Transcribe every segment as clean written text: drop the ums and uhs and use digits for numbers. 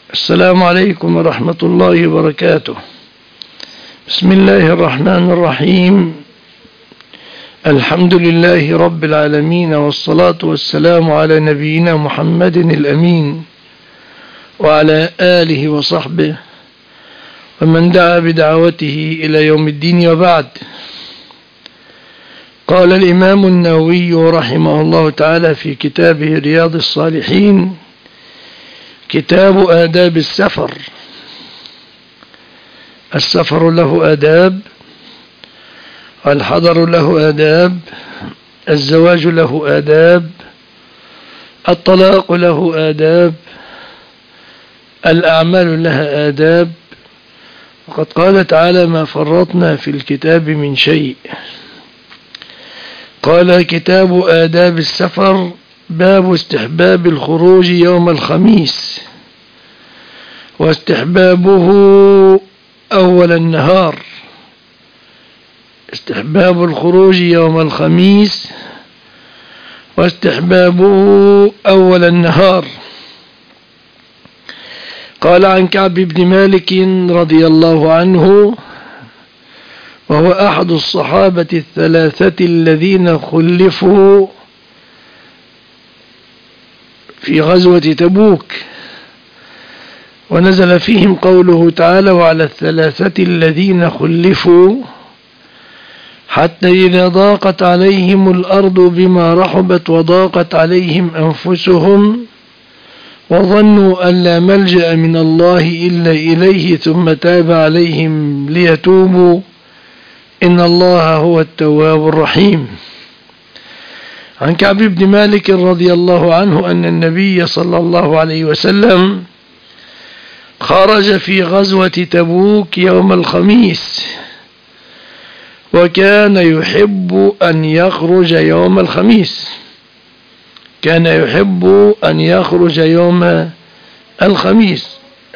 السلام عليكم ورحمة الله وبركاته. بسم الله الرحمن الرحيم. الحمد لله رب العالمين، والصلاة والسلام على نبينا محمد الأمين وعلى آله وصحبه ومن دعا بدعوته إلى يوم الدين، وبعد. قال الإمام النووي رحمه الله تعالى في كتابه رياض الصالحين: كتاب آداب السفر. السفر له آداب، الحضر له آداب، الزواج له آداب، الطلاق له آداب، الأعمال لها آداب. وقد قال تعالى: ما فرطنا في الكتاب من شيء. قال: كتاب آداب السفر، باب استحباب الخروج يوم الخميس، واستحبابه أول النهار. استحباب الخروج يوم الخميس واستحبابه أول النهار. قال: عن كعب بن مالك رضي الله عنه، وهو أحد الصحابة الثلاثة الذين خلفوا في غزوة تبوك، ونزل فيهم قوله تعالى: وعلى الثلاثة الذين خلفوا حتى إذا ضاقت عليهم الأرض بما رحبت وضاقت عليهم أنفسهم وظنوا أن لا ملجأ من الله إلا إليه ثم تاب عليهم ليتوبوا إن الله هو التواب الرحيم. عن كعب بن مالك رضي الله عنه أن النبي صلى الله عليه وسلم خرج في غزوة تبوك يوم الخميس، وكان يحب أن يخرج يوم الخميس. كان يحب أن يخرج يوم الخميس.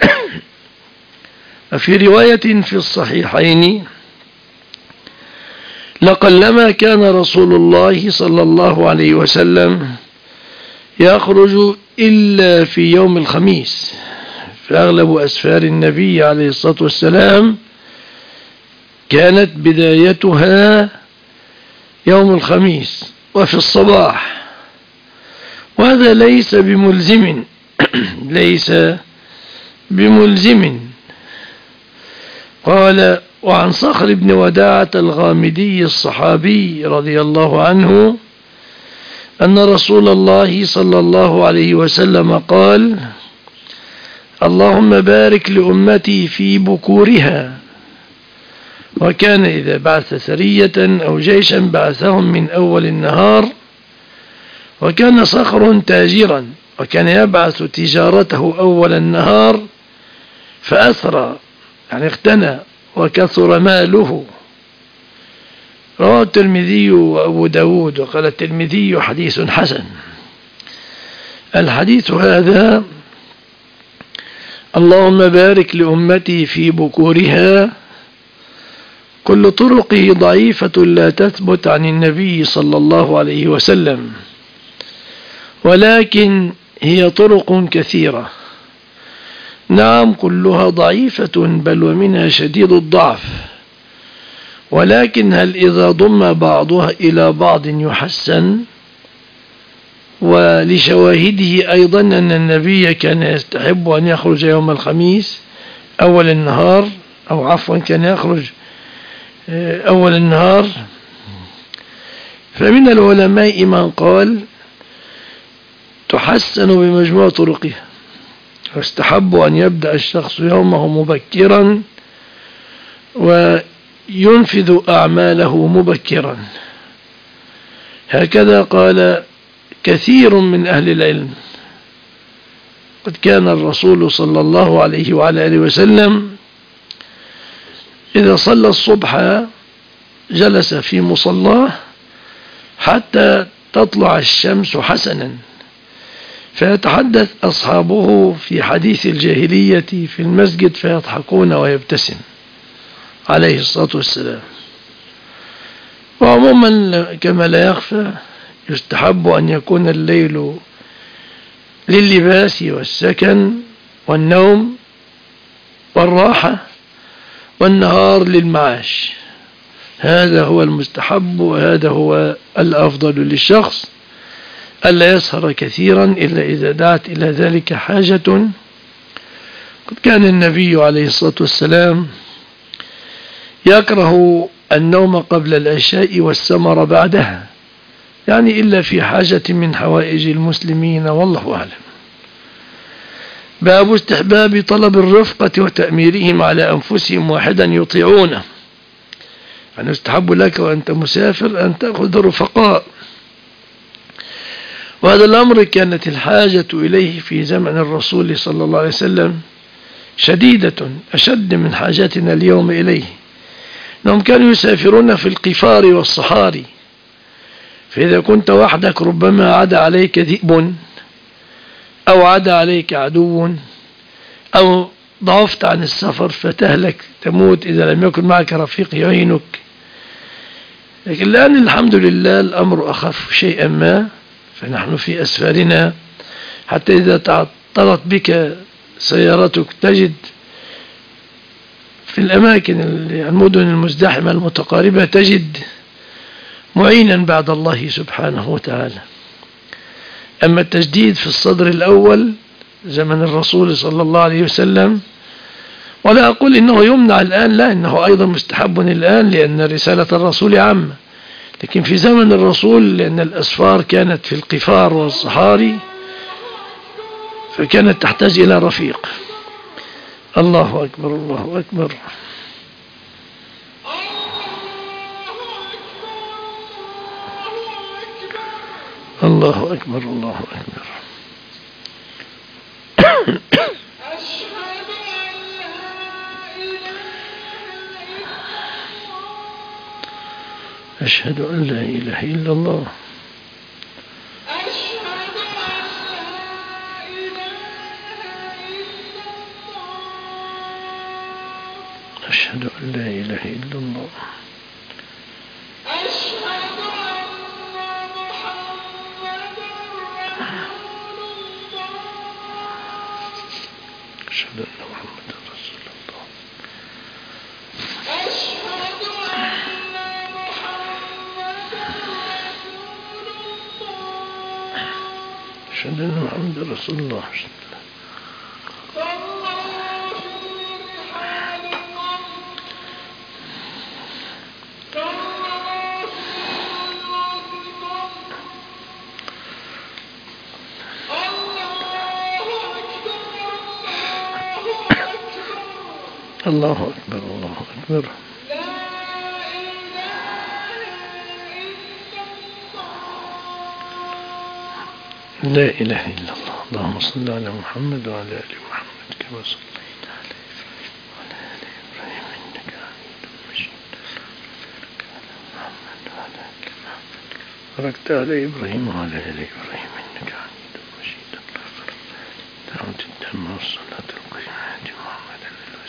في رواية في الصحيحين: لقلما كان رسول الله صلى الله عليه وسلم يخرج إلا في يوم الخميس، فأغلب أسفار النبي عليه الصلاة والسلام كانت بدايتها يوم الخميس وفي الصباح، وهذا ليس بملزم ليس بملزم. قال: وعن صخر بن وداعة الغامدي الصحابي رضي الله عنه أن رسول الله صلى الله عليه وسلم قال: اللهم بارك لأمتي في بكورها. وكان إذا بعث سرية أو جيشا بعثهم من أول النهار. وكان صخر تاجرا، وكان يبعث تجارته أول النهار فأسرى، يعني اغتنى وكثر ماله. رواه الترمذي وأبو داود، وقال الترمذي: حديث حسن. الحديث هذا: اللهم بارك لأمتي في بكورها، كل طرقه ضعيفة لا تثبت عن النبي صلى الله عليه وسلم، ولكن هي طرق كثيرة. نعم، كلها ضعيفة، بل ومنها شديد الضعف، ولكن هل إذا ضم بعضها إلى بعض يحسن؟ ولشواهده أيضا أن النبي كان يستحب أن يخرج يوم الخميس أول النهار، أو عفوا كان يخرج أول النهار. فمن العلماء من قال تحسن بمجموع طرقها، واستحب أن يبدأ الشخص يومه مبكرا وينفذ أعماله مبكرا. هكذا قال كثير من أهل العلم. قد كان الرسول صلى الله عليه وعلى آله وسلم إذا صلى الصبح جلس في مصلاه حتى تطلع الشمس حسنا، فيتحدث أصحابه في حديث الجاهلية في المسجد فيضحكون ويبتسم عليه الصلاة والسلام. وعموما كما لا يخفى يستحب أن يكون الليل لللباس والسكن والنوم والراحة، والنهار للمعاش. هذا هو المستحب، وهذا هو الأفضل للشخص، ألا يسهر كثيرا إلا إذا دعت إلى ذلك حاجة. قد كان النبي عليه الصلاة والسلام يكره النوم قبل العشاء والسمر بعدها، يعني إلا في حاجة من حوائج المسلمين، والله أعلم. باب استحباب طلب الرفقة وتأميرهم على أنفسهم واحدا يطيعونه، يعني يستحب لك وأنت مسافر أن تأخذ رفقاء، وهذا الأمر كانت الحاجة إليه في زمن الرسول صلى الله عليه وسلم شديدة، أشد من حاجتنا اليوم إليه. أنهم كانوا يسافرون في القفار والصحاري، فإذا كنت وحدك ربما عدا عليك ذئب، أو عدا عليك عدو، أو ضعفت عن السفر فتهلك تموت إذا لم يكن معك رفيق يعينك. لكن الآن الحمد لله الأمر أخف شيئا ما، فنحن في أسفارنا حتى إذا تعطلت بك سيارتك تجد في الأماكن المدن المزدحمة المتقاربة تجد معينا بعد الله سبحانه وتعالى. أما التجديد في الصدر الأول زمن الرسول صلى الله عليه وسلم، ولا أقول إنه يمنع الآن، لا، إنه أيضا مستحب الآن لأن رسالة الرسول عامة، لكن في زمن الرسول لأن الأسفار كانت في القفار والصحاري فكانت تحتاج إلى رفيق. الله أكبر الله أكبر. الله أكبر الله أكبر. أشهد أن لا إله إلا الله. أشهد أن لا إله إلا الله. أشهد أن محمدا رسول الله. أشهد أن محمدا رسول الله. الله أكبر الله أكبر. لا إله إلا الله. اللهم صل على محمد وعلى آل محمد كما صليت على إبراهيم وعلى آل إبراهيم إنك حميد مجيد. محمد وعلى آل محمد باركت على إبراهيم وعلى آل إبراهيم إنك حميد مجيد. دعوة التامة والصلاة القيمة محمد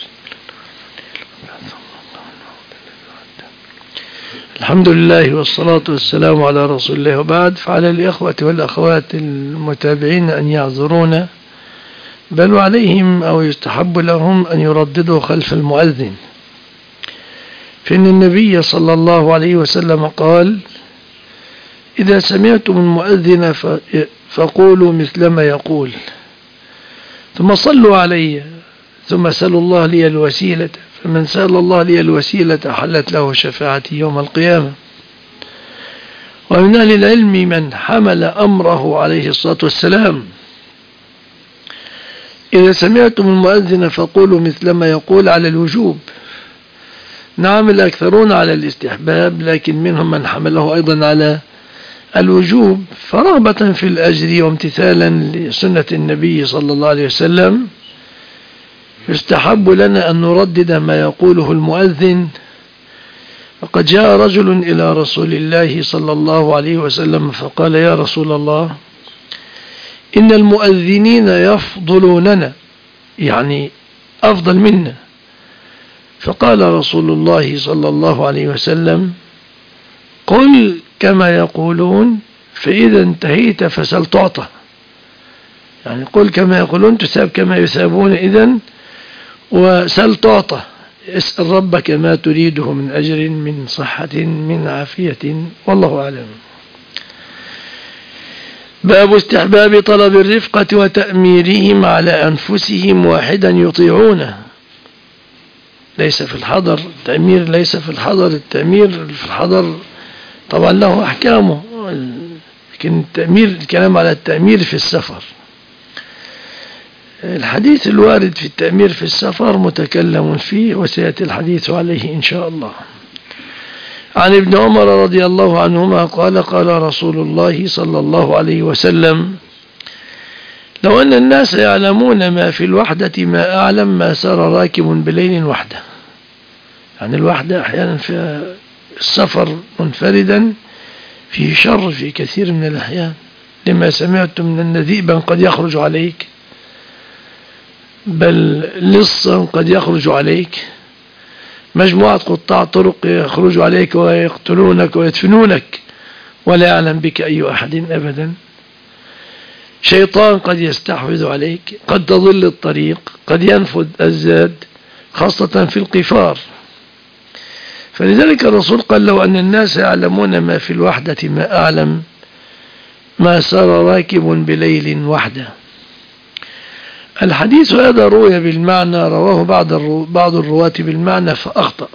الحمد لله والصلاة والسلام على رسول الله، وبعد. فعلى الإخوة والأخوات المتابعين أن يعذرونا، بل وعليهم أو يستحب لهم أن يرددوا خلف المؤذن، فإن النبي صلى الله عليه وسلم قال: إذا سمعتم المؤذن فقولوا مثل ما يقول، ثم صلوا علي، ثم سلوا الله لي الوسيلة، فمن سأل الله لي الوسيلة حلت له شفاعتي يوم القيامة. ومن أهل العلم من حمل أمره عليه الصلاة والسلام: إذا سمعتم المؤذن فقولوا مثل ما يقول، على الوجوب. نعم، الأكثرون على الاستحباب، لكن منهم من حمله أيضا على الوجوب، فرغبة في الأجر وامتثالا لسنة النبي صلى الله عليه وسلم يستحب لنا أن نردد ما يقوله المؤذن. وقد جاء رجل إلى رسول الله صلى الله عليه وسلم فقال: يا رسول الله، إن المؤذنين يفضلوننا، يعني أفضل منا. فقال رسول الله صلى الله عليه وسلم: قل كما يقولون، فإذا انتهيت فسل تعطى. يعني قل كما يقولون تثاب كما يثابون إذن، وسل تعطى، اسأل ربك ما تريده من أجر، من صحة، من عافية، والله أعلم. باب استحباب طلب الرفقة وتأميرهم على أنفسهم واحدا يطيعونه. ليس في الحضر التأمير، ليس في الحضر التأمير، في الحضر طبعا له أحكامه، لكن التأمير، الكلام على التأمير في السفر. الحديث الوارد في التأمير في السفر متكلم فيه، وسيأتي الحديث عليه إن شاء الله. عن ابن عمر رضي الله عنهما قال قال رسول الله صلى الله عليه وسلم: لو أن الناس يعلمون ما في الوحدة ما أعلم ما سار راكب بليل وحده. يعني الوحدة أحيانا في السفر منفردا فيه شر في كثير من الأحيان، لما سمعت من أن ذئبا قد يخرج عليك، بل لصا قد يخرج عليك، مجموعة قطاع طرق يخرج عليك ويقتلونك ويدفنونك ولا يعلم بك أي أحد أبدا، شيطان قد يستحوذ عليك، قد تضل الطريق، قد ينفذ الزاد، خاصة في القفار. فلذلك الرسول قال: لو أن الناس يعلمون ما في الوحدة ما أعلم ما سار راكب بليل وحده. الحديث هذا روي بالمعنى، رواه بعض الرواة بالمعنى فأخطأ،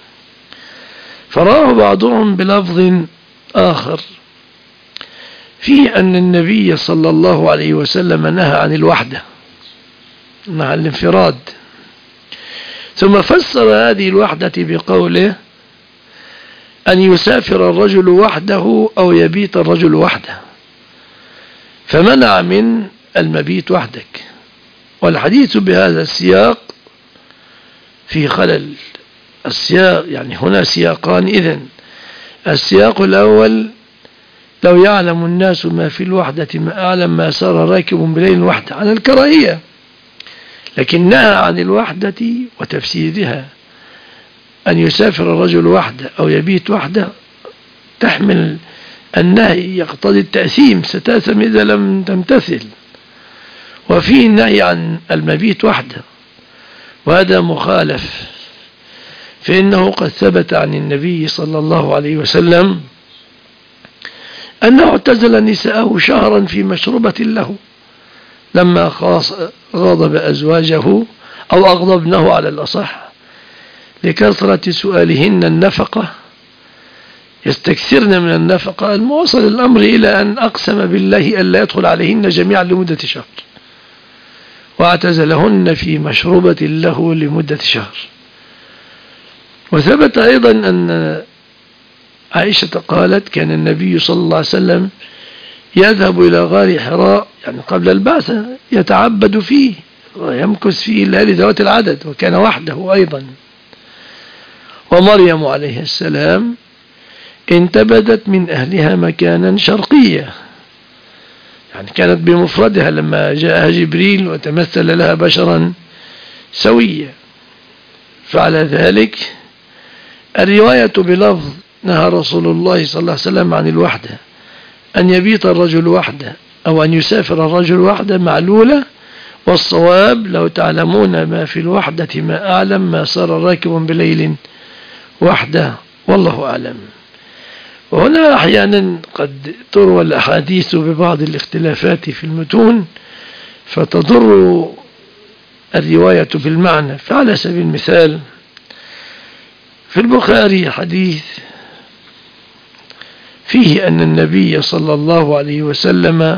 فرواه بعضهم بلفظ آخر فيه أن النبي صلى الله عليه وسلم نهى عن الوحدة، نهى عن الانفراد، ثم فسر هذه الوحدة بقوله: أن يسافر الرجل وحده أو يبيت الرجل وحده، فمنع من المبيت وحدك. والحديث بهذا السياق في خلل. السياق يعني هنا سياقان إذن. السياق الأول: لو يعلم الناس ما في الوحدة ما أعلم ما سار راكب بليل وحده، على الكراهية، لكن نهى عن الوحدة وتفسيرها أن يسافر الرجل وحده أو يبيت وحده، تحمل النهي يقتضي التأثيم، ستأثم إذا لم تمتثل. وفيه النهي عن المبيت وحده، وهذا مخالف، فإنه قد ثبت عن النبي صلى الله عليه وسلم أنه اعتزل نساءه شهرا في مشروبة له، لما غضب أزواجه أو أغضبنه على الأصح لكثرة سؤالهن النفقة، يستكثرن من النفقة، الموصل الأمر إلى أن أقسم بالله ألا يدخل عليهن جميعا لمدة شهر، واعتزلهن في مشروبة له لمدة شهر. وثبت أيضا أن عائشة قالت: كان النبي صلى الله عليه وسلم يذهب إلى غار حراء، يعني قبل البعثة، يتعبد فيه ويمكث فيه الليالي ذوات العدد، وكان وحده أيضا. ومريم عليه السلام انتبذت من أهلها مكانا شرقيا، يعني كانت بمفردها لما جاءها جبريل وتمثل لها بشرا سويا. فعلى ذلك الرواية بلفظ: نهى رسول الله صلى الله عليه وسلم عن الوحدة، أن يبيت الرجل وحده أو أن يسافر الرجل وحده، معلولة، والصواب: لو تعلمون ما في الوحدة ما أعلم ما سار راكب بليل وحده، والله أعلم. وهنا أحيانا قد تروى الأحاديث ببعض الاختلافات في المتون فتضر الرواية بالمعنى. فعلى سبيل المثال في البخاري حديث فيه أن النبي صلى الله عليه وسلم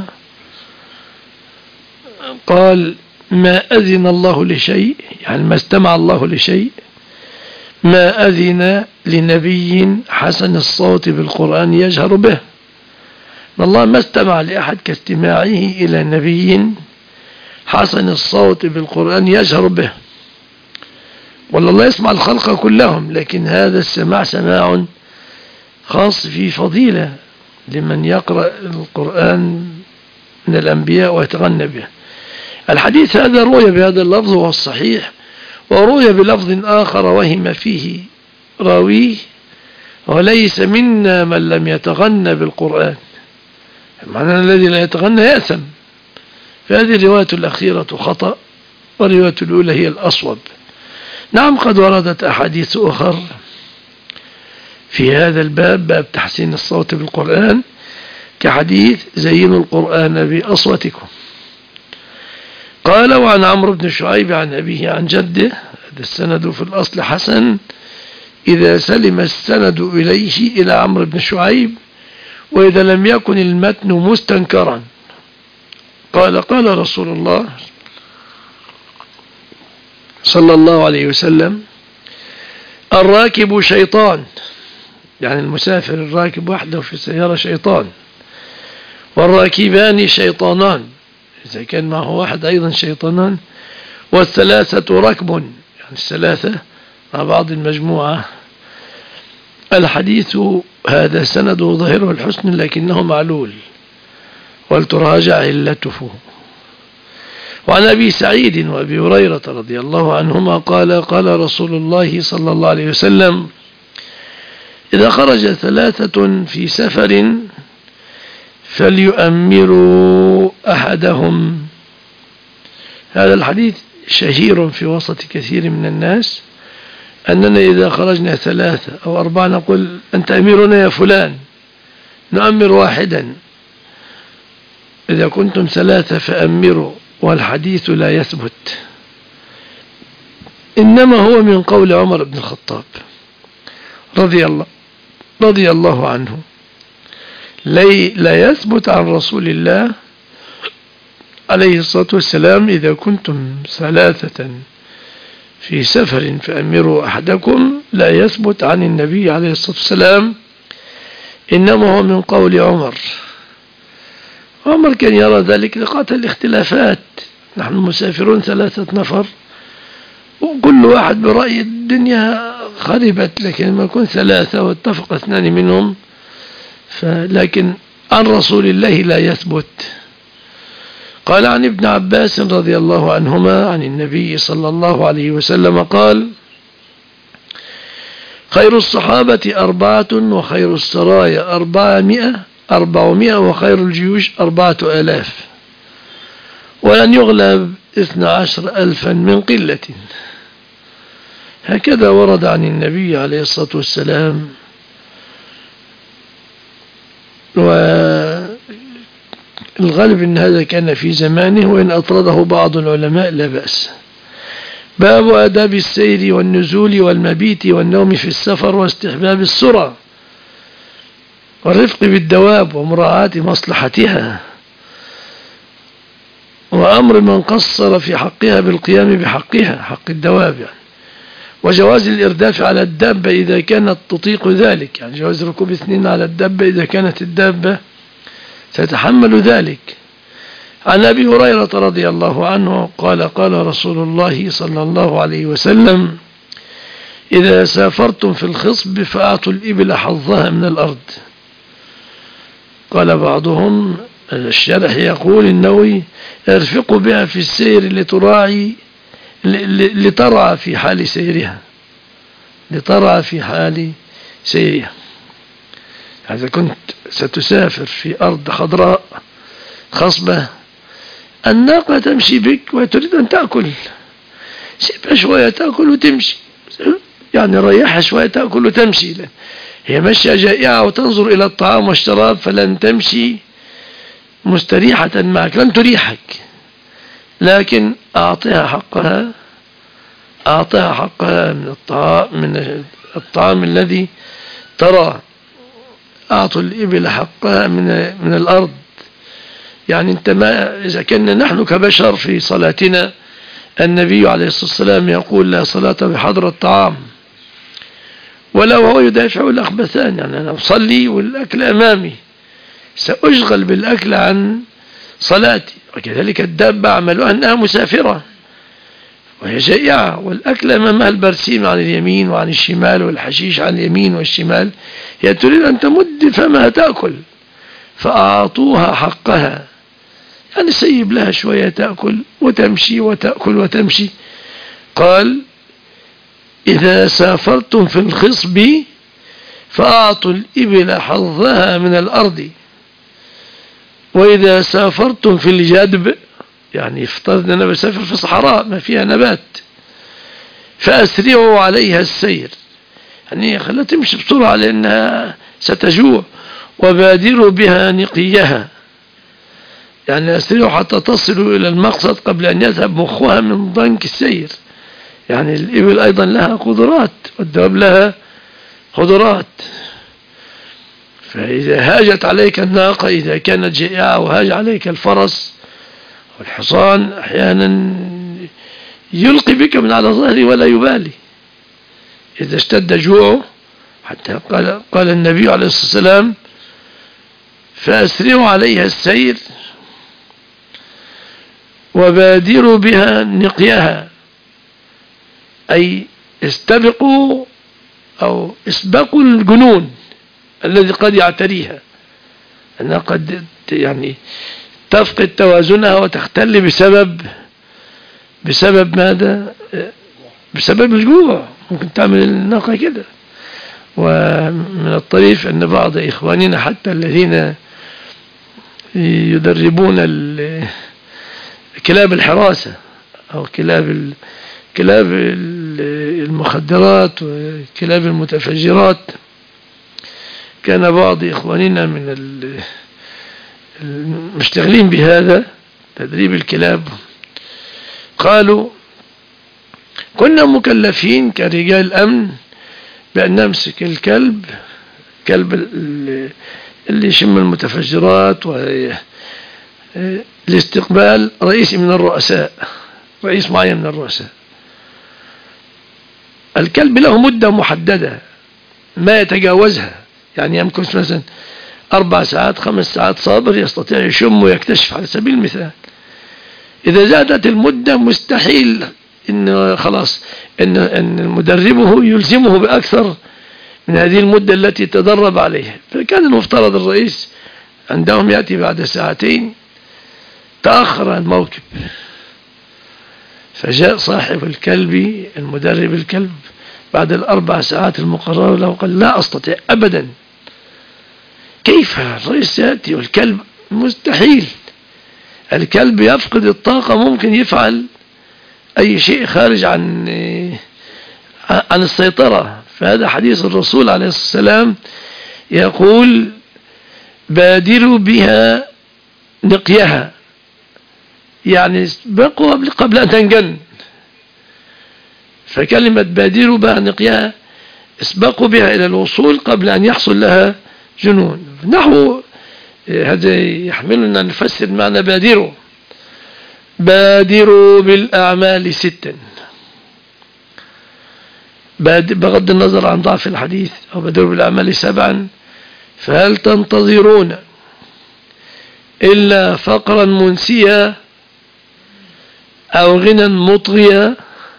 قال: ما أذن الله لشيء، يعني ما استمع الله لشيء، ما أذن لنبي حسن الصوت بالقرآن يجهر به. الله ما استمع لأحد كاستماعه إلى نبي حسن الصوت بالقرآن يجهر به. والله يسمع الخلق كلهم، لكن هذا السماع سماع خاص في فضيلة لمن يقرأ القرآن من الأنبياء ويتغنى به. الحديث هذا روي بهذا اللفظ وهو الصحيح، وروي بلفظ آخر وهم فيه راويه: وليس منا من لم يتغنى بالقرآن. معنى الذي لا يتغنى يأثم، فهذه الرواية الأخيرة خطأ، والرواية الأولى هي الأصوب. نعم قد وردت أحاديث أخر في هذا الباب، باب تحسين الصوت بالقرآن، كحديث زينوا القرآن بأصواتكم. قال وعن عمرو بن شعيب عن أبيه عن جده، هذا السند في الأصل حسن إذا سلم السند إليه إلى عمرو بن شعيب، وإذا لم يكن المتن مستنكرا. قال قال رسول الله صلى الله عليه وسلم الراكب شيطان، يعني المسافر الراكب وحده في سيارة شيطان، والراكبان شيطانان إذا كان معه واحد أيضا شيطانان، والثلاثة ركب، يعني الثلاثة مع بعض المجموعة. الحديث هذا سنده ظاهره الحسن لكنه معلول، ولتراجع علته. وعن أبي سعيد وأبي هريرة رضي الله عنهما قال قال رسول الله صلى الله عليه وسلم إذا خرج ثلاثة في سفر فليؤمروا أحدهم. هذا الحديث شهير في وسط كثير من الناس، أننا إذا خرجنا ثلاثة أو أربعة نقول أنت أميرنا يا فلان، نؤمر واحدا. إذا كنتم ثلاثة فأمروا، والحديث لا يثبت، إنما هو من قول عمر بن الخطاب رضي الله عنه، لا يثبت عن رسول الله عليه الصلاة والسلام إذا كنتم ثلاثة في سفر فأمروا أحدكم، لا يثبت عن النبي عليه الصلاة والسلام، إنما هو من قول عمر. عمر كان يرى ذلك لقاء الاختلافات، نحن مسافرون ثلاثة نفر وكل واحد برأي الدنيا خربت، لكن ما يكون ثلاثة واتفق اثنان منهم، لكن عن رسول الله لا يثبت. قال عن ابن عباس رضي الله عنهما عن النبي صلى الله عليه وسلم قال خير الصحابة 4، وخير السرايا 400، وخير الجيوش 4000، ولن يغلب 12,000 من قلة. هكذا ورد عن النبي عليه الصلاة والسلام. والغالب أن هذا كان في زمانه، وإن أطرده بعض العلماء لا بأس. باب آداب السير والنزول والمبيت والنوم في السفر، واستحباب السرعة والرفق بالدواب ومراعاة مصلحتها، وأمر من قصر في حقها بالقيام بحقها، حق الدواب يعني، وجواز الإرداف على الدابة إذا كانت تطيق ذلك، يعني جواز ركوب 2 على الدابة إذا كانت الدابة تتحمل ذلك. عن أبي هريرة رضي الله عنه قال قال رسول الله صلى الله عليه وسلم إذا سافرتم في الخصب فأعطوا الإبل حظها من الأرض. قال بعضهم الشرح يقول النووي ارفقوا بها في السير لترعى في حال سيرها، إذا كنت ستسافر في أرض خضراء خصبة، الناقة تمشي بك وتريد أن تأكل، سيبها شوية تأكل وتمشي، يعني ريحها شوية تأكل وتمشي. هي مشية جائعة وتنظر إلى الطعام والشراب، فلن تمشي مستريحة معك، لن تريحك، لكن أعطيها حقها من الطعام الذي ترى. أعطوا الإبل حقها من الأرض، يعني أنت ما إذا كنا نحن كبشر في صلاتنا، النبي عليه الصلاة والسلام يقول لا صلاة بحضر الطعام، ولا وهو يدافع الأخبثان، يعني أنا أصلي والأكل أمامي، سأشغل بالأكل عن صلاتي. وكذلك الدابة عملها أنها مسافرة وهي جائعة، والأكل أمامها البرسيم عن اليمين وعن الشمال، والحشيش عن اليمين والشمال، هي تريد أن تمد فمها تأكل، فأعطوها حقها، يعني سيب لها شوية تأكل وتمشي وتأكل وتمشي. قال إذا سافرتم في الخصب فأعطوا الإبل حظها من الأرض، وإذا سافرتم في الجدب يعني افترض أن أنا بسافر في صحراء ما فيها نبات، فأسرعوا عليها السير، يعني خلها تمشي بسرعة لأنها ستجوع، وبادروا بها نقيها، يعني أسرعوا حتى تصلوا إلى المقصد قبل أن يذهب مخها من ضنك السير. يعني الإبل أيضا لها قدرات والدواب لها قدرات، فإذا هاجت عليك الناقة إذا كانت جائعة وهاج عليك الفرس والحصان أحيانا يلقي بك من على ظهري ولا يبالي إذا اشتد جوعه، حتى قال النبي عليه الصلاة والسلام فأسرعوا عليها السير وبادروا بها نقيها، أي استبقوا أو اسبقوا الجنون الذي قد يعتريها، أنها قد يعني تفقد توازنها وتختل بسبب ماذا؟ بسبب الجوع. ممكن تعمل الناقة كده. ومن الطريف أن بعض إخواننا حتى الذين يدربون كلاب الحراسة أو كلاب المخدرات وكلاب المتفجرات، كان بعض إخواننا من المشتغلين بهذا تدريب الكلاب قالوا كنا مكلفين كرجال أمن بأن نمسك الكلب اللي يشم المتفجرات والاستقبال رئيس من الرؤساء، رئيس معين من الرؤساء. الكلب له مدة محددة ما يتجاوزها، يعني يمكث مثلا 4 ساعات 5 ساعات صابر يستطيع يشم ويكتشف على سبيل المثال. إذا زادت المدة مستحيل إن خلاص إن مدربه يلزمه بأكثر من هذه المدة التي تدرب عليها. فكان المفترض الرئيس عندهم يأتي بعد 2 ساعات، تأخر الموكب، فجاء صاحب الكلب المدرب الكلب بعد 4 ساعات المقررة له قال لا أستطيع أبدا. كيف الرئيس يأتي والكلب؟ مستحيل، الكلب يفقد الطاقة، ممكن يفعل أي شيء خارج عن السيطرة. فهذا حديث الرسول عليه الصلاة والسلام يقول بادروا بها نقيها، يعني اسبقوا قبل أن تنجن. فكلمة بادروا بها نقيها اسبقوا بها إلى الوصول قبل أن يحصل لها جنون. نحو هذا يحملنا نفسر معنى بادروا بالأعمال 6 بغض النظر عن ضعف الحديث، أو بادروا بالأعمال 7 فهل تنتظرون إلا فقرا منسيا أو غنى مطغيا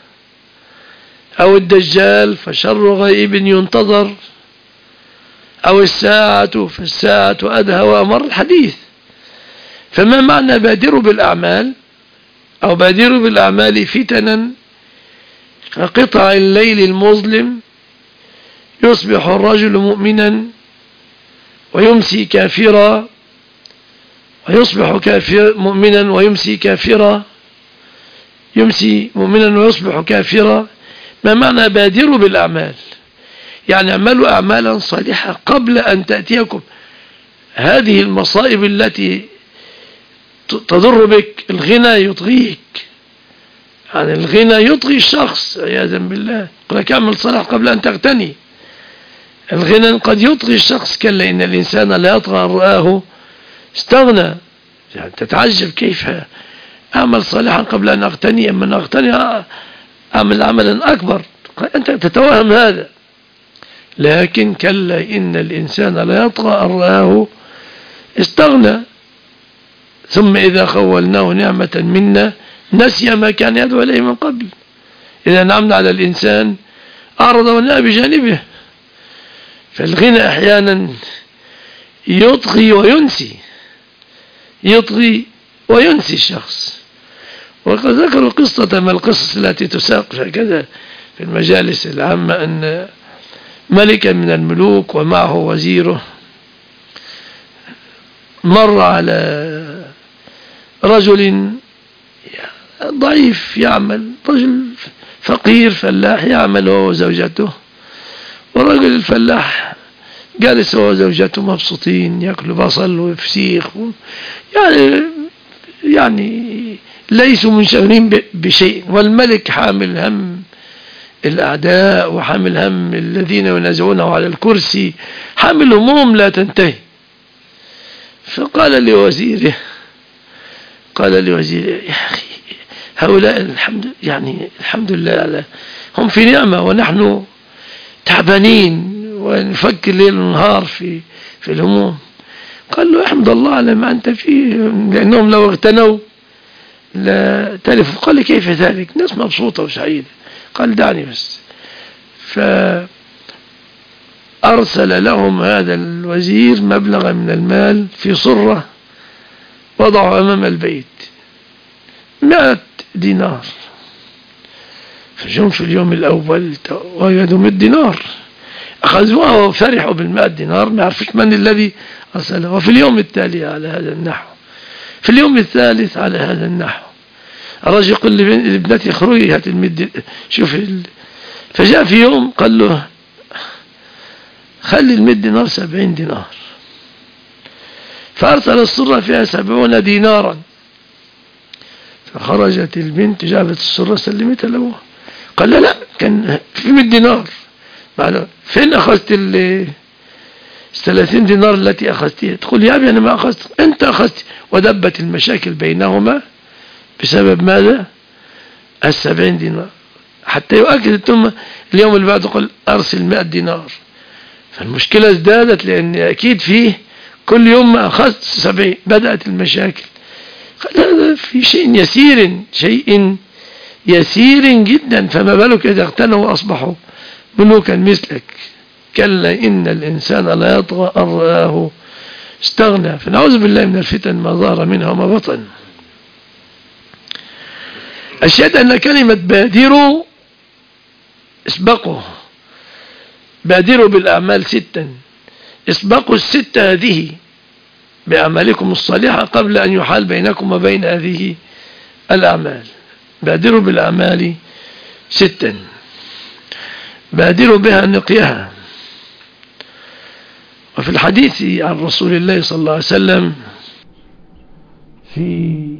أو الدجال فشر غيب ينتظر أو الساعة فالساعة أدهى وأمر الحديث. فما معنى بادروا بالأعمال؟ أو بادروا بالأعمال فتنا كقطع الليل المظلم يصبح الرجل مؤمنا ويمسي كافرا، ويصبح مؤمنا ويمسي كافرا، يمسي مؤمنا ويصبح كافرا. ما معنى بادروا بالأعمال؟ يعني اعملوا أعمالا صالحة قبل أن تأتيكم هذه المصائب التي تضر بك. الغنى يطغيك، يعني الغنى يطغي الشخص عياذا بالله. قلت اعمل صالح قبل أن تغتني. الغنى قد يطغي الشخص، كلا إن الإنسان لا يطغى أن رآه استغنى. يعني تتعجب كيف أعمل صالحا قبل أن أغتني، أما أن أغتني أعمل عملا أكبر. أنت تتوهم هذا، لكن كلا إن الإنسان لا يطغى أن رآه استغنى. ثم إذا خولناه نعمة منا نسي ما كان يدعو إليه من قبل. إذا نعمنا على الإنسان أعرض ونأى بجانبه. فالغنى أحيانا يطغي وينسي، يطغي وينسي الشخص. وقد ذكروا قصة من القصص التي تساق هكذا في المجالس العامة، أن ملكا من الملوك ومعه وزيره مر على رجل ضعيف يعمل، رجل فقير فلاح يعمل هو وزوجته، ورجل الفلاح جالس هو وزوجته مبسوطين يأكلوا بصل وفسيخ يعني ليسوا منشغلين بشيء. والملك حامل هم الأعداء وحامل هم الذين ينازعونه على الكرسي، حامل هموم لا تنتهي. فقال لوزيره يا أخي هؤلاء الحمد لله هم في نعمة، ونحن تعبانين ونفكر ليل ونهار في الهموم. قال له احمد الله على ما أنت فيه، لأنهم لو اغتنوا لا تلفوا. قال كيف ذلك؟ ناس مبسوطة وسعيدة. قال دعني بس. فأرسل لهم هذا الوزير مبلغا من المال في صرة وضعه أمام البيت، 100 دينار. فجم في اليوم الأول وجدوا 100 دينار، أخذوها وفرحوا بال100 دينار، ما عرفش من الذي أرسله. وفي اليوم التالي على هذا النحو، في اليوم الثالث على هذا النحو. الرجل يقول لابنتي اخرجي هات شوف فجاء في يوم قال له خلي 100 دينار 70 دينار. فأرسل الصرة فيها 70 دينارا. فخرجت البنت جابت الصرة سلمتها له. قال لا كان في 100 دينار. فين أخذت 30 دينار التي أخذتها؟ تقول يا أبي أنا ما أخذت، أنت أخذت. ودبت المشاكل بينهما بسبب ماذا؟ 70 دينار. حتى يؤكد ثم اليوم اللي بعده قل أرسل 100 دينار. فالمشكلة ازدادت، لأن أكيد فيه كل يوم ما أخذت 70 بدأت المشاكل. هذا في شيء يسير جدا، فما بالك إذا اغتنوا وأصبحوا ملوكا مثلك. كلا إن الإنسان لا يطغى أن رآه استغنى. فنعوذ بالله من الفتن ما ظهر منها وما بطن. أشهد أن كلمة بادروا اسبقوا، بادروا بالأعمال 6، اسبقوا ال6 هذه بأعمالكم الصالحة قبل أن يحال بينكم وبين هذه الأعمال. بادروا بالأعمال 6، بادروا بها نقيها. وفي الحديث عن رسول الله صلى الله عليه وسلم في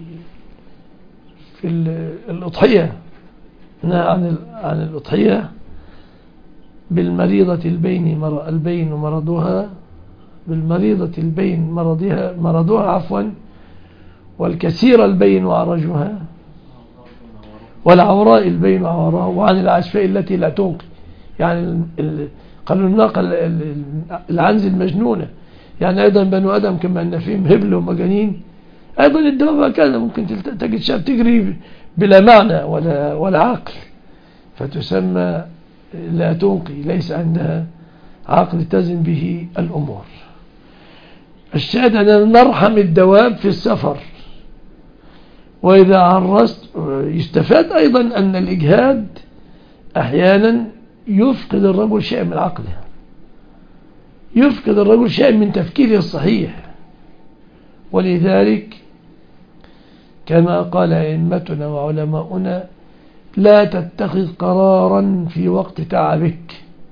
الأضحية نهى عن الأضحية بالمريضة البين مرضها، بالمريضة البين مرضها عفوا، والكثير البين وعرجها، والعوراء البين عورها، وعن العشفاء التي لا تنقي. يعني قالوا الناقة العنز المجنونة. يعني أيضا بنو آدم كما أن فيهم هبل ومجانين، أيضا الدواب هكذا ممكن تجد شاب تجري بلا معنى ولا عقل، فتسمى لا تنقي، ليس عندها عقل تزن به الأمور. الشاهد أن نرحم الدواب في السفر. وإذا عرست يستفاد أيضا أن الإجهاد أحيانا يفقد الرجل شيء من عقله، يفقد الرجل شيء من تفكيره الصحيح. ولذلك كما قال أئمتنا وعلماؤنا لا تتخذ قرارا في وقت تعبك،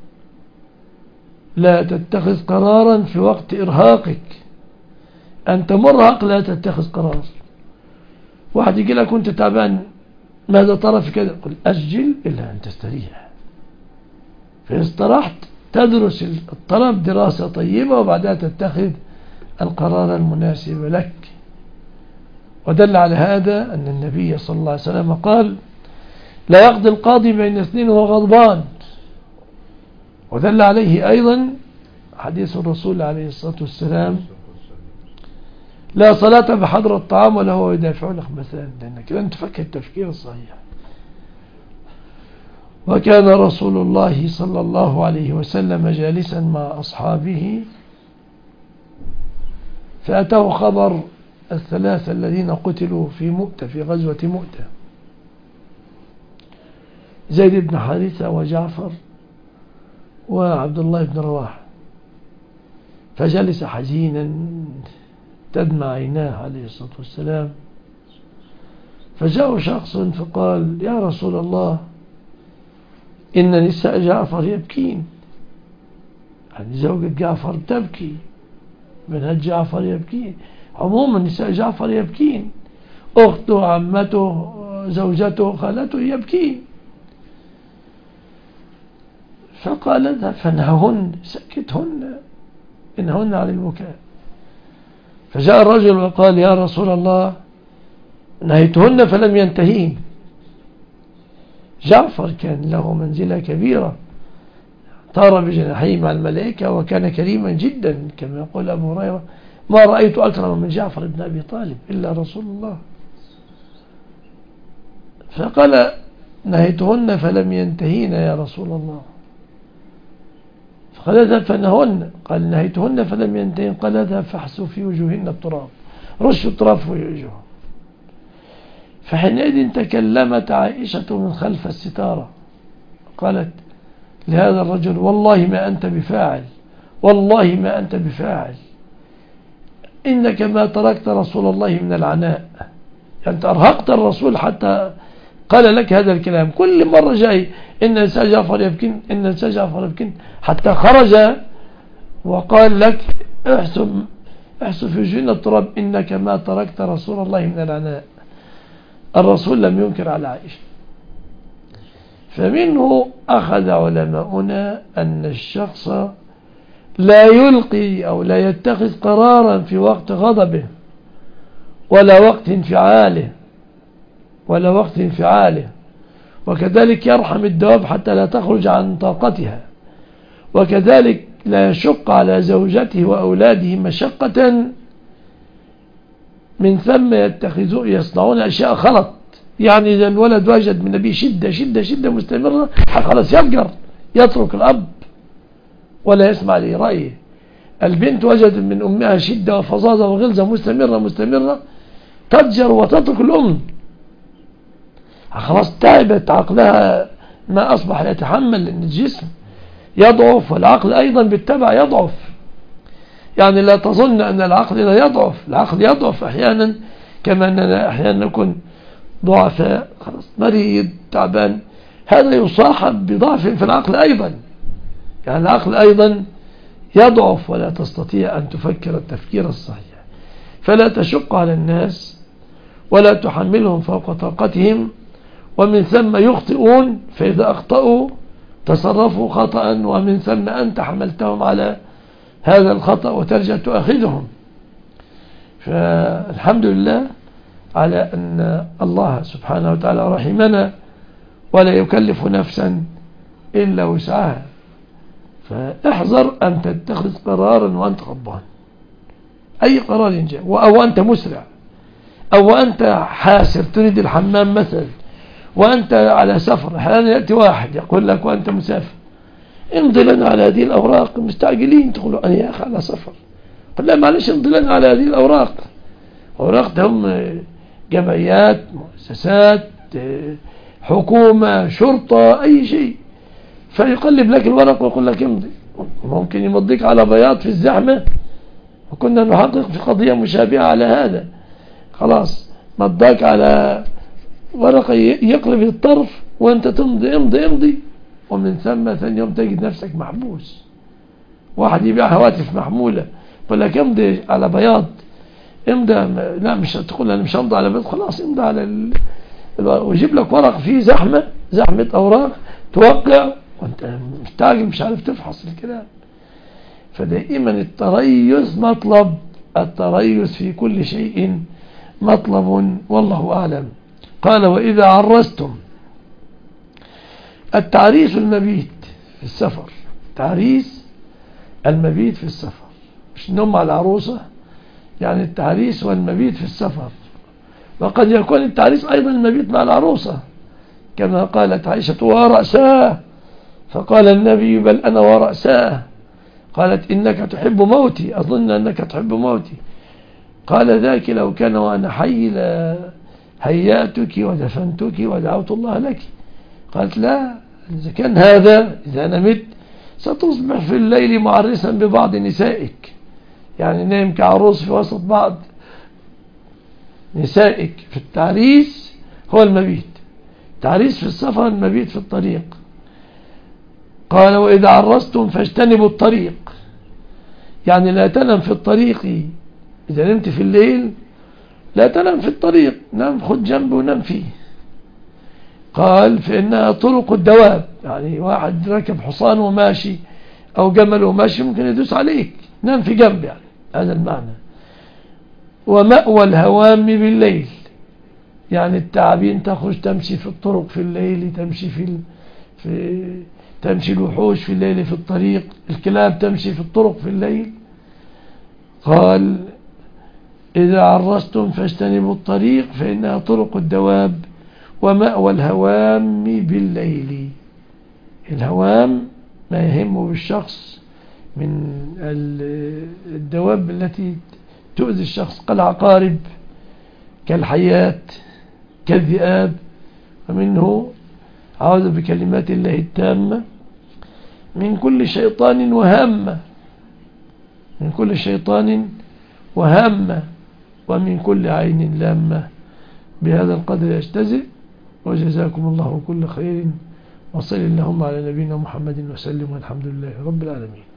لا تتخذ قرارا في وقت إرهاقك. أنت مرهق لا تتخذ قرار. واحد يقول لك كنت تعبان ماذا ترى في كذا؟ قل أجل إلا أن تستريح. فإن استرحت تدرس الطلب دراسة طيبة وبعدها تتخذ القرار المناسب لك. ودل على هذا أن النبي صلى الله عليه وسلم قال لا يقضي القاضي بين اثنين وهو غضبان. ودل عليه أيضا حديث الرسول عليه الصلاة والسلام لا صلاة بحضر الطعام ولا هو يدافع الأخبثان، لأنك لن تفكر التفكير الصحيح. وكان رسول الله صلى الله عليه وسلم جالسا مع أصحابه فأتاه خبر الثلاثة الذين قتلوا في مؤتة، في غزوة مؤتة، زيد بن حارثة وجعفر وعبد الله بن رواحة. فجلس حزينا تدمع عيناه عليه الصلاة والسلام، فجاء شخص فقال: يا رسول الله، إن نساء جعفر يبكين. يعني زوجة جعفر تبكي، بنات جعفر يبكين، عموما نساء جعفر يبكين، أخته، عمته، زوجته، خالته يبكين. فقال: فانههن، سكتهن، انههن عن البكاء. فجاء الرجل وقال: يا رسول الله، نهيتهن فلم ينتهين. جعفر كان له منزلة كبيرة، طار بجناحيه مع الملائكة، وكان كريما جدا كما يقول أبو هريرة: ما رأيت أكرم من جعفر بن أبي طالب إلا رسول الله. فقال: نهيتهن فلم ينتهين يا رسول الله. فقال: اذهب فنهن. قال: نهيتهن فلم ينتهين. قال: اذهب فاحسوا في وجوههن التراب، رشوا التراب في وجوههم. فحينئذ تكلمت عائشة من خلف الستارة، قالت لهذا الرجل: والله ما أنت بفاعل، والله ما أنت بفاعل، إنك ما تركت رسول الله من العناء. يعني أنت أرهقت الرسول حتى قال لك هذا الكلام. كل مرة جاي: إن نساء جعفر يبكين، إن نساء جعفر يبكين، حتى خرج وقال لك: احسب في وجوهنا التراب، إنك ما تركت رسول الله من العناء. الرسول لم ينكر على عائشة. فمنه أخذ علماؤنا أن الشخص لا يلقي أو لا يتخذ قرارا في وقت غضبه ولا وقت انفعاله، وكذلك يرحم الدواب حتى لا تخرج عن طاقتها، وكذلك لا يشق على زوجته وأولاده مشقة من ثم يصنعون أشياء خلط. يعني إذا الولد وجد من أبيه شدة مستمرة، خلاص يفجر، يترك الأب ولا يسمع لرأيه. البنت وجدت من أمها شدة وفظاظة وغلظة مستمرة، تضجر وتترك الأم، خلاص تعبت، عقلها ما أصبح يتحمل، لأن الجسم يضعف والعقل أيضا بالتبع يضعف. يعني لا تظن أن العقل لا يضعف، العقل يضعف أحيانا، كما أننا أحيانا نكون ضعفاء، خلاص مريض تعبان، هذا يصاحب بضعف في العقل أيضا. يعني العقل أيضا يضعف ولا تستطيع أن تفكر التفكير الصحيح. فلا تشق على الناس ولا تحملهم فوق طاقتهم، ومن ثم يخطئون، فإذا أخطأوا تصرفوا خطأ، ومن ثم أنت حملتهم على هذا الخطأ وترجع تأخذهم. فالحمد لله على أن الله سبحانه وتعالى رحمنا ولا يكلف نفسا إلا وسعها. فاحذر أن تتخذ قرارا وأنت غضبان، أي قرار جاء، أو أنت مسرع، أو أنت حاسر تريد الحمام مثلا، وأنت على سفر. أحيانا يأتي واحد يقول لك وأنت مسافر: امضي لنا على هذه الأوراق، مستعجلين. تقول: أنا يا أخي على سفر. قل: لا معلش، امضي لنا على هذه الأوراق. أوراق هم جمعيات، مؤسسات، حكومة، شرطة، أي شيء. فيقلب لك الورق ويقول لك امضي. ممكن يمضيك على بياض في الزحمة، وكنا نحقق في قضية مشابهة على هذا. خلاص مضاك على ورقة يقلب الطرف وانت تمضي امضي، ومن ثم ثاني يوم تجد نفسك محبوس. واحد يبيع هواتف محمولة يقول لك امضي على بياض، امضي. لا، مش تقول انا مش همضي على بياض، خلاص امضي على ويجيب لك ورق فيه زحمة اوراق، توقع وانت مستعجل مش عارف تفحص الكلام. فدائما التريث مطلب، التريث في كل شيء مطلب، والله أعلم. قال: وإذا عرستم. التعريس المبيت في السفر، تعريس المبيت في السفر، مش نوم على العروسة، يعني التعريس والمبيت في السفر. وقد يكون التعريس أيضا المبيت مع العروسة، كما قالت عائشة: ورأساه. فقال النبي: بل أنا ورأساه. قالت: إنك تحب موتي، أظن أنك تحب موتي. قال: ذاك لو كان وأنا حي هيأتك ودفنتك ودعوت الله لك. قالت: لا، إذا كان هذا، إذا أنا مت ستصبح في الليل معرسا ببعض نسائك، يعني نايم كعروس في وسط بعض نسائك. في التعريس هو المبيت. تعريس في السفر، المبيت في الطريق. قال وإذا عرستم فاجتنبوا الطريق، يعني لا تنم في الطريق. إذا نمت في الليل لا تنم في الطريق، نام، خد جنب ونام فيه. قال فإنها طرق الدواب، يعني واحد راكب حصان وماشي أو جمل وماشي ممكن يدوس عليك، نام في جنب، يعني هذا المعنى. ومأوى الهوام بالليل، يعني التعابين تخرج تمشي في الطرق في الليل، تمشي تمشي الوحوش في الليل في الطريق، الكلاب تمشي في الطرق في الليل. قال إذا عرستم فاجتنبوا الطريق فإنها طرق الدواب ومأوى الهوام بالليل. الهوام ما يهم بالشخص من الدواب التي تؤذي الشخص، كالعقارب، كالحيات، كالذئاب. ومنه أعوذ بكلمات الله التامة من كل شيطان وهامة، من كل شيطان وهامة، ومن كل عين لامة. بهذا القدر يجتزئ، وجزاكم الله كل خير، وصل اللهم على نبينا محمد وسلم، والحمد لله رب العالمين.